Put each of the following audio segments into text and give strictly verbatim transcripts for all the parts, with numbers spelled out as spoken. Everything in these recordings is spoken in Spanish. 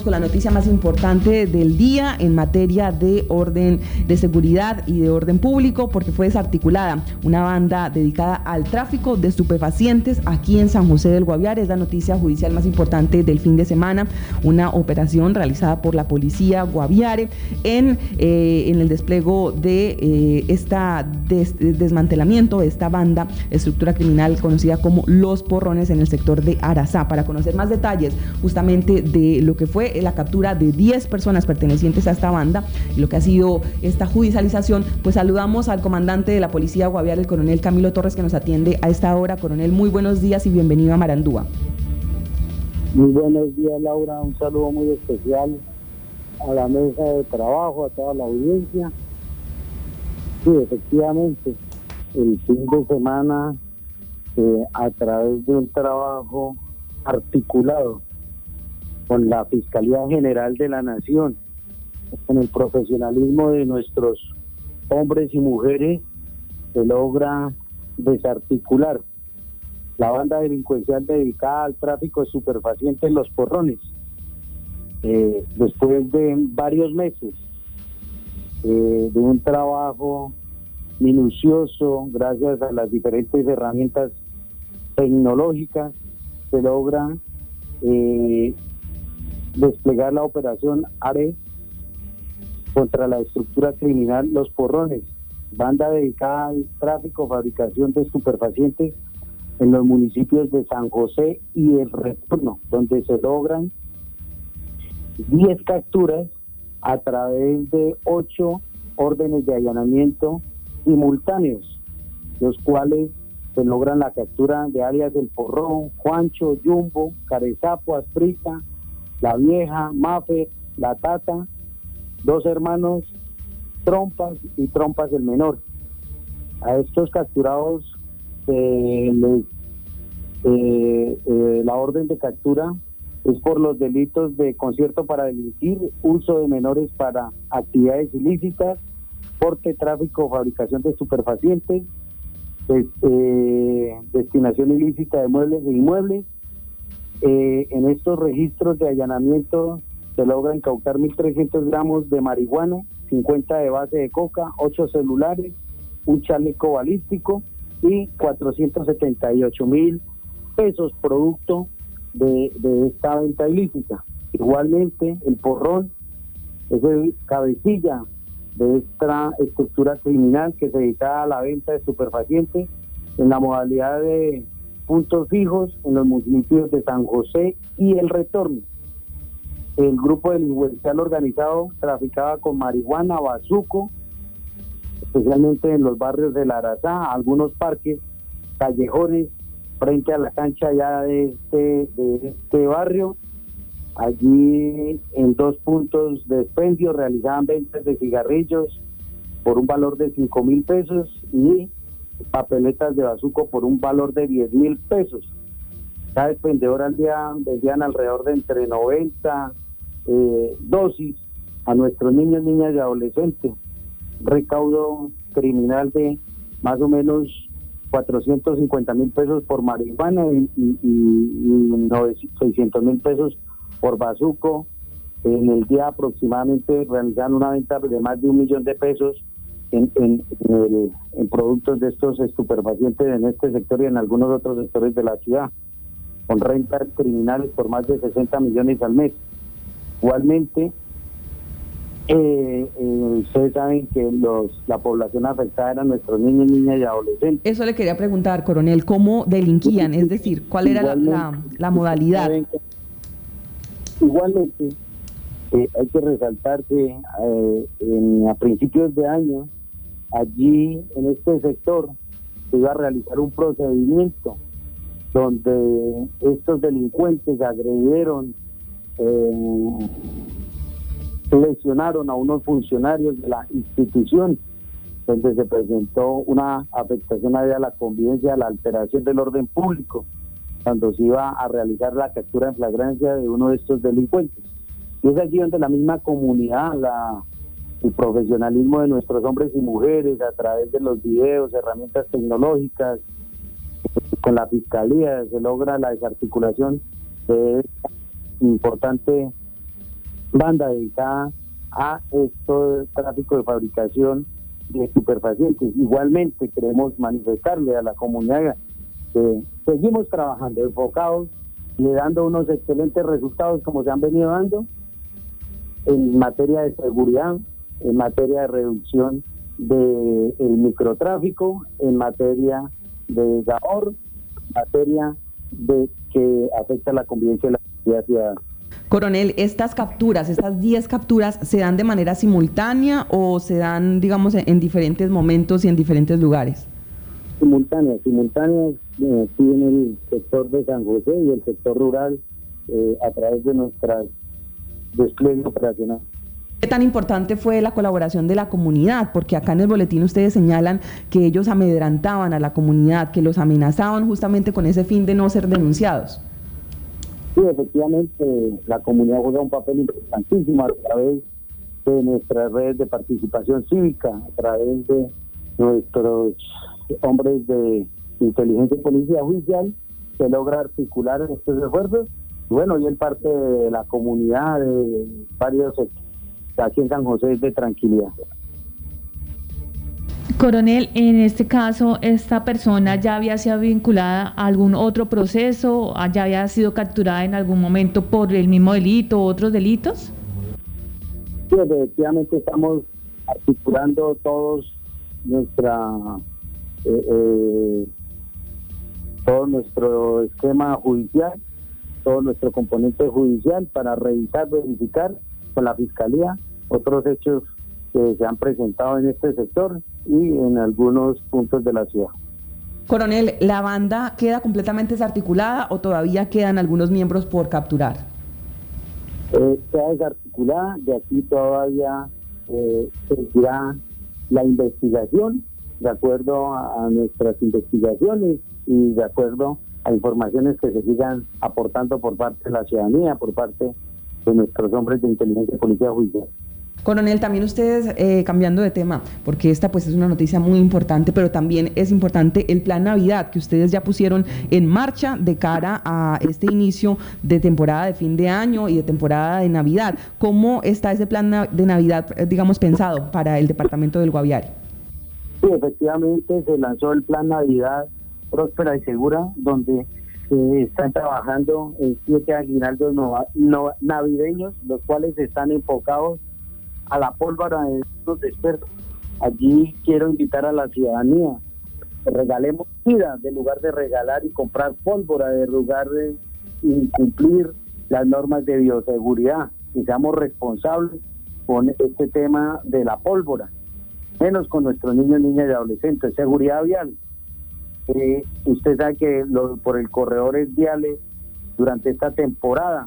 con la noticia más importante del día en materia de orden de seguridad y de orden público, porque fue desarticulada una banda dedicada al tráfico de estupefacientes aquí en San José del Guaviare. Es la noticia judicial más importante del fin de semana, una operación realizada por la policía Guaviare en, eh, en el desplego de eh, esta des, desmantelamiento de esta banda, estructura criminal conocida como Los Porrones en el sector de Arazá. Para conocer más detalles justamente de lo que fue la captura de diez personas pertenecientes a esta banda y lo que ha sido esta judicialización, pues saludamos al comandante de la policía Guaviare, el coronel Camilo Torres, que nos atiende a esta hora. Coronel, muy buenos días y bienvenido a Marandúa. Muy buenos días, Laura, un saludo muy especial a la mesa de trabajo, a toda la audiencia. Sí, efectivamente, el fin de semana, eh, a través de un trabajo articulado con la Fiscalía General de la Nación, con el profesionalismo de nuestros hombres y mujeres, se logra desarticular la banda delincuencial dedicada al tráfico de estupefacientes Los Porrones. Eh, después de varios meses eh, de un trabajo minucioso, gracias a las diferentes herramientas tecnológicas, se logra eh, desplegar la operación ARE contra la estructura criminal Los Porrones, banda dedicada al tráfico, fabricación de estupefacientes en los municipios de San José y El Retorno, donde se logran diez capturas a través de ocho órdenes de allanamiento simultáneos, los cuales se logran la captura de alias El Porrón, Juancho, Jumbo, Carezapo, Asprita, La Vieja, Mafe, La Tata, dos hermanos Trompas y Trompas el Menor. A estos capturados eh, les, eh, eh, la orden de captura es por los delitos de concierto para delinquir, uso de menores para actividades ilícitas, porte, tráfico, fabricación de estupefacientes, pues, eh, destinación ilícita de muebles e inmuebles. Eh, en estos registros de allanamiento se logra incautar mil trescientos gramos de marihuana, cincuenta de base de coca, ocho celulares, un chaleco balístico y cuatrocientos setenta y ocho mil pesos producto de, de esta venta ilícita. Igualmente, El Porrón es el cabecilla de esta estructura criminal que se dedica a la venta de estupefacientes en la modalidad de puntos fijos en los municipios de San José y El Retorno. El grupo delincuencial organizado traficaba con marihuana, bazuco, especialmente en los barrios de La Arazá, algunos parques, callejones, frente a la cancha ya de este, de este barrio. Allí en dos puntos de expendio realizaban ventas de cigarrillos por un valor de cinco mil pesos y papeletas de bazuco por un valor de diez mil pesos. Cada expendedor al día vendían alrededor de entre noventa eh, dosis a nuestros niños, niñas y adolescentes. Recaudo criminal de más o menos cuatrocientos cincuenta mil pesos por marihuana y, y, y seiscientos mil pesos por bazuco. En el día aproximadamente realizaron una venta de más de un millón de pesos en, en, en, el, en productos de estos estupefacientes en este sector y en algunos otros sectores de la ciudad, con rentas criminales por más de sesenta millones al mes. Igualmente, Eh, eh, ustedes saben que los la población afectada eran nuestros niños, niñas y adolescentes. Eso le quería preguntar, coronel, ¿cómo delinquían? Es decir, ¿cuál era la, la, la modalidad? Igualmente, eh, hay que resaltar que eh, en, a principios de año, allí en este sector, se iba a realizar un procedimiento donde estos delincuentes agredieron, eh, lesionaron a unos funcionarios de la institución, donde se presentó una afectación a la convivencia, a la alteración del orden público, cuando se iba a realizar la captura en flagrancia de uno de estos delincuentes. Y es allí donde la misma comunidad, la, el profesionalismo de nuestros hombres y mujeres, a través de los videos, herramientas tecnológicas, con la Fiscalía, se logra la desarticulación de esta importante banda dedicada a este tráfico de fabricación de estupefacientes. Igualmente queremos manifestarle a la comunidad que seguimos trabajando enfocados y dando unos excelentes resultados como se han venido dando en materia de seguridad, en materia de reducción del microtráfico, en materia de ahorro, en materia de que afecta la convivencia de la comunidad ciudadana. Coronel, ¿estas capturas, estas diez capturas, se dan de manera simultánea o se dan, digamos, en diferentes momentos y en diferentes lugares? Simultáneas, simultáneas, eh, aquí en el sector de San José y el sector rural, eh, a través de nuestras despliegue operacional. ¿Qué tan importante fue la colaboración de la comunidad? Porque acá en el boletín ustedes señalan que ellos amedrantaban a la comunidad, que los amenazaban justamente con ese fin de no ser denunciados. Sí, efectivamente, la comunidad juega un papel importantísimo a través de nuestras redes de participación cívica, a través de nuestros hombres de inteligencia y policía judicial, se logra articular estos esfuerzos. Bueno, y el parte de la comunidad, de varios aquí en San José, es de tranquilidad. Coronel, en este caso, ¿esta persona ya había sido vinculada a algún otro proceso? ¿Ya había sido capturada en algún momento por el mismo delito o otros delitos? Sí, efectivamente estamos articulando todos nuestra eh, eh, todo nuestro esquema judicial, todo nuestro componente judicial para revisar, verificar con la Fiscalía otros hechos que se han presentado en este sector y en algunos puntos de la ciudad. Coronel, ¿la banda queda completamente desarticulada o todavía quedan algunos miembros por capturar? Eh, queda desarticulada, de aquí todavía eh, seguirá la investigación de acuerdo a, a nuestras investigaciones y de acuerdo a informaciones que se sigan aportando por parte de la ciudadanía, por parte de nuestros hombres de inteligencia y policía judicial. Coronel, también ustedes, eh, cambiando de tema, porque esta pues es una noticia muy importante, pero también es importante el plan Navidad que ustedes ya pusieron en marcha de cara a este inicio de temporada de fin de año y de temporada de Navidad. ¿Cómo está ese plan de Navidad, digamos, pensado para el departamento del Guaviare? Sí, efectivamente se lanzó el plan Navidad Próspera y Segura, donde eh, están trabajando en siete aguinaldos no, no, navideños, los cuales están enfocados a la pólvora de los expertos. Allí quiero invitar a la ciudadanía que regalemos vida, de lugar de regalar y comprar pólvora, de lugar de incumplir las normas de bioseguridad, y seamos responsables con este tema de la pólvora, menos con nuestros niños, niñas y adolescentes. Seguridad vial. Eh, usted sabe que los, por el corredores viales durante esta temporada,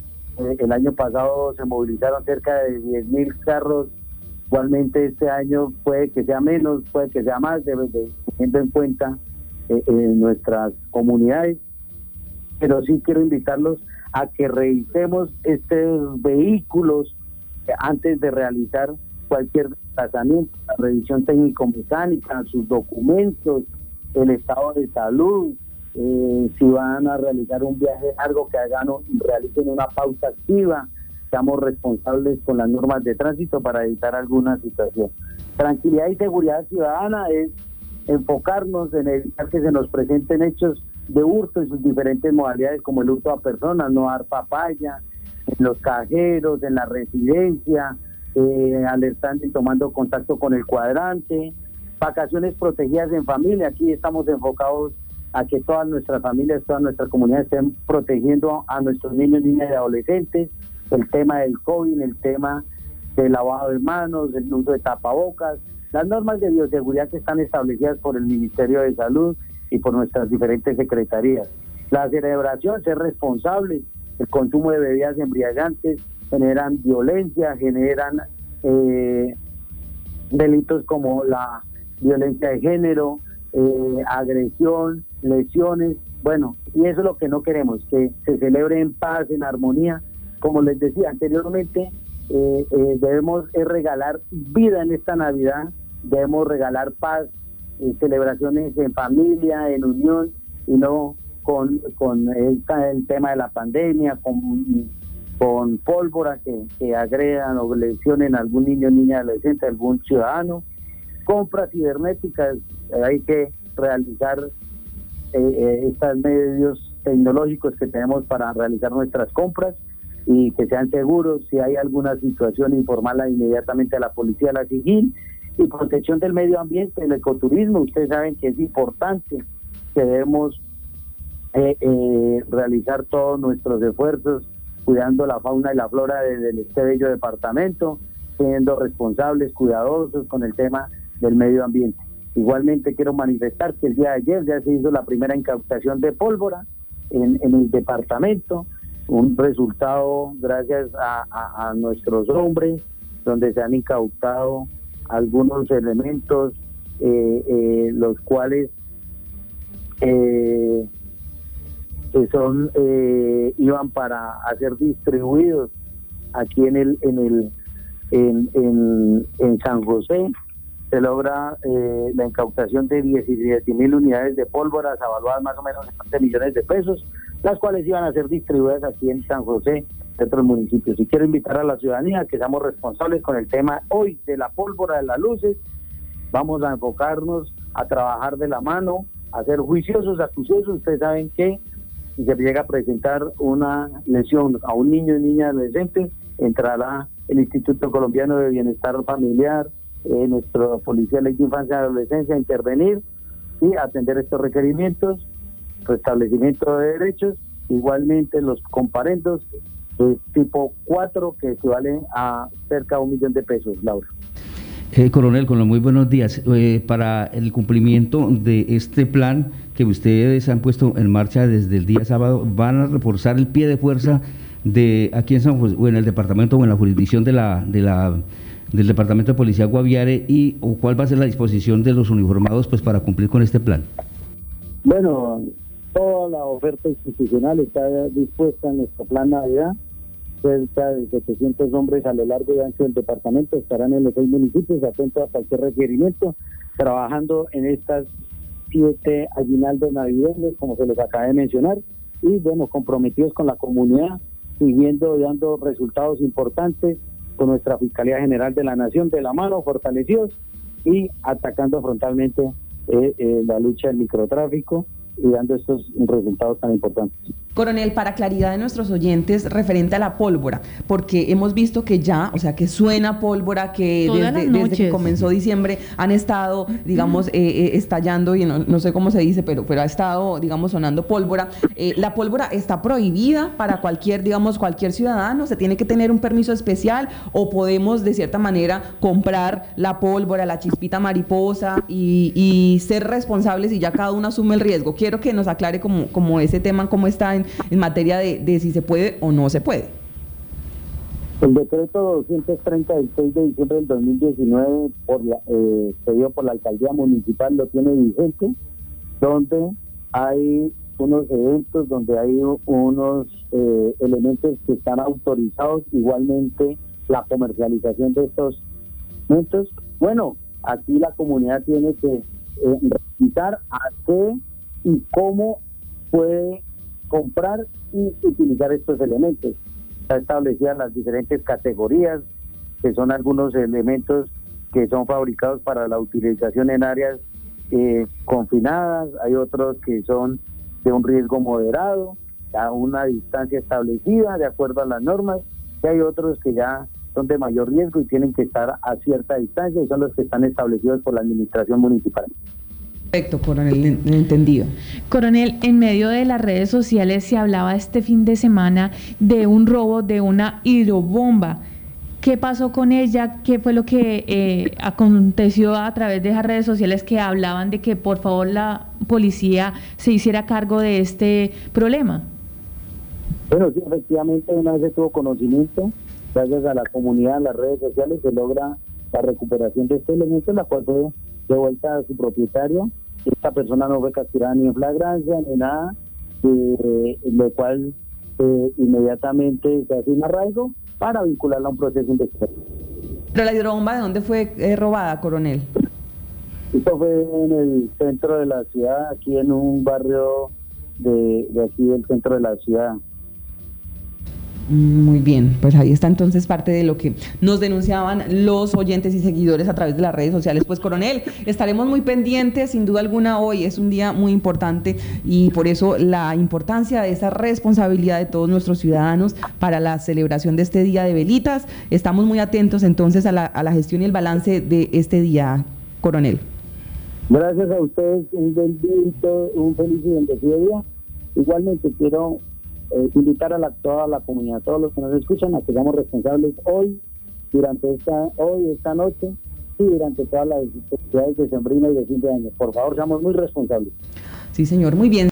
el año pasado se movilizaron cerca de diez mil carros, igualmente este año puede que sea menos, puede que sea más, teniendo en cuenta eh, eh, nuestras comunidades, pero sí quiero invitarlos a que revisemos estos vehículos antes de realizar cualquier desplazamiento, la revisión técnico-mecánica, sus documentos, el estado de salud. Eh, si van a realizar un viaje largo, que hagan o realicen una pausa activa, seamos responsables con las normas de tránsito para evitar alguna situación. Tranquilidad y seguridad ciudadana es enfocarnos en evitar que se nos presenten hechos de hurto en sus diferentes modalidades, como el hurto a personas, no dar papaya, en los cajeros, en la residencia, eh, alertando y tomando contacto con el cuadrante, vacaciones protegidas en familia. Aquí estamos enfocados a que todas nuestras familias, todas nuestras comunidades estén protegiendo a nuestros niños, niñas y adolescentes. El tema del COVID, el tema del lavado de manos, el uso de tapabocas, las normas de bioseguridad que están establecidas por el Ministerio de Salud y por nuestras diferentes secretarías. La celebración, ser responsables. El consumo de bebidas embriagantes generan violencia, generan eh, delitos como la violencia de género, eh, agresión, lesiones. Bueno, y eso es lo que no queremos, que se celebre en paz, en armonía. Como les decía anteriormente, eh, eh, debemos eh, regalar vida en esta Navidad, debemos regalar paz, eh, celebraciones en familia, en unión, y no con, con el, el tema de la pandemia, con con pólvora que, que agredan o lesionen a algún niño, niña, adolescente, algún ciudadano. Compras cibernéticas, eh, hay que realizar eh, eh, estos medios tecnológicos que tenemos para realizar nuestras compras y que sean seguros. Si hay alguna situación, informarla inmediatamente a la policía, a la SIGIN. Y protección del medio ambiente, el ecoturismo. Ustedes saben que es importante que debemos eh, eh, realizar todos nuestros esfuerzos cuidando la fauna y la flora de, de este bello departamento, siendo responsables, cuidadosos con el tema del medio ambiente. Igualmente quiero manifestar que el día de ayer ya se hizo la primera incautación de pólvora en, en el departamento, un resultado gracias a, a, a nuestros hombres, donde se han incautado algunos elementos, eh, eh, los cuales eh, que son eh, iban para a ser distribuidos aquí en el en el en, en, en San José. Se logra eh, la incautación de diecisiete mil unidades de pólvoras evaluadas más o menos en veinte millones de pesos, las cuales iban a ser distribuidas aquí en San José de otros municipios. Y quiero invitar a la ciudadanía que seamos responsables con el tema hoy de la pólvora, de las luces. Vamos a enfocarnos a trabajar de la mano, a ser juiciosos, acuciosos. Ustedes saben que si se llega a presentar una lesión a un niño y niña adolescente, entrará el Instituto Colombiano de Bienestar Familiar, eh, nuestra Policía de Ley de Infancia y Adolescencia a intervenir y atender estos requerimientos, restablecimiento de derechos, igualmente los comparendos de tipo cuatro, que equivalen a cerca de un millón de pesos, Laura. Eh, coronel, con los muy buenos días. Eh, para el cumplimiento de este plan que ustedes han puesto en marcha desde el día sábado, ¿van a reforzar el pie de fuerza de aquí en San José, o en el departamento o en la jurisdicción de la de la del Departamento de Policía Guaviare, y o cuál va a ser la disposición de los uniformados pues para cumplir con este plan? Bueno, toda la oferta institucional está dispuesta en nuestro plan Navidad. Cerca de setecientos hombres a lo largo y ancho del departamento estarán en los seis municipios, atentos a cualquier requerimiento, trabajando en estas siete aguinaldos navideños, como se les acaba de mencionar, y bueno, comprometidos con la comunidad, siguiendo y dando resultados importantes con nuestra Fiscalía General de la Nación de la mano, fortalecidos y atacando frontalmente eh, eh, la lucha del microtráfico y dando estos resultados tan importantes. Coronel, para claridad de nuestros oyentes, referente a la pólvora, porque hemos visto que ya, o sea, que suena pólvora, que desde, desde que comenzó diciembre han estado, digamos, eh, eh, estallando, y no, no sé cómo se dice, pero, pero ha estado, digamos, sonando pólvora. Eh, ¿La pólvora está prohibida para cualquier, digamos, cualquier ciudadano? ¿Se tiene que tener un permiso especial o podemos, de cierta manera, comprar la pólvora, la chispita mariposa y, y ser responsables y ya cada uno asume el riesgo? Quiero que nos aclare como, como ese tema, cómo está en en materia de, de si se puede o no se puede. El decreto doscientos treinta del seis de diciembre del dos mil diecinueve, por la, eh, pedido por la alcaldía municipal, lo tiene vigente, donde hay unos eventos, donde hay unos eh, elementos que están autorizados, igualmente la comercialización de estos elementos. Bueno, aquí la comunidad tiene que eh, revisar a qué y cómo puede comprar y utilizar estos elementos. Está establecidas las diferentes categorías, que son algunos elementos que son fabricados para la utilización en áreas eh, confinadas, hay otros que son de un riesgo moderado, a una distancia establecida de acuerdo a las normas, y hay otros que ya son de mayor riesgo y tienen que estar a cierta distancia, y son los que están establecidos por la administración municipal. Perfecto, coronel, entendido. Coronel, en medio de las redes sociales se hablaba este fin de semana de un robo de una hidrobomba. ¿Qué pasó con ella? ¿Qué fue lo que eh, aconteció a través de esas redes sociales que hablaban de que por favor la policía se hiciera cargo de este problema? Bueno, sí, efectivamente, una vez se tuvo conocimiento, gracias a la comunidad, a las redes sociales, se logra la recuperación de este elemento, la cual fue de vuelta a su propietario. Esta persona no fue capturada ni en flagrancia ni nada, eh, lo cual eh, inmediatamente se hace un arraigo para vincularla a un proceso investigativo. ¿Pero la hidrobomba de dónde fue eh, robada, coronel? Esto fue en el centro de la ciudad, aquí en un barrio de, de aquí del centro de la ciudad. Muy bien, pues ahí está entonces parte de lo que nos denunciaban los oyentes y seguidores a través de las redes sociales. Pues coronel, estaremos muy pendientes, sin duda alguna hoy es un día muy importante y por eso la importancia de esa responsabilidad de todos nuestros ciudadanos para la celebración de este día de velitas. Estamos muy atentos entonces a la, a la gestión y el balance de este día, coronel. Gracias a ustedes, un bendito, un feliz y bendecido día. Igualmente quiero Eh, invitar a la, toda la comunidad, a todos los que nos escuchan, a que seamos responsables hoy, durante esta hoy, esta noche y durante todas las festividades de sembrina y de fin de año. Por favor, seamos muy responsables. Sí, señor, muy bien.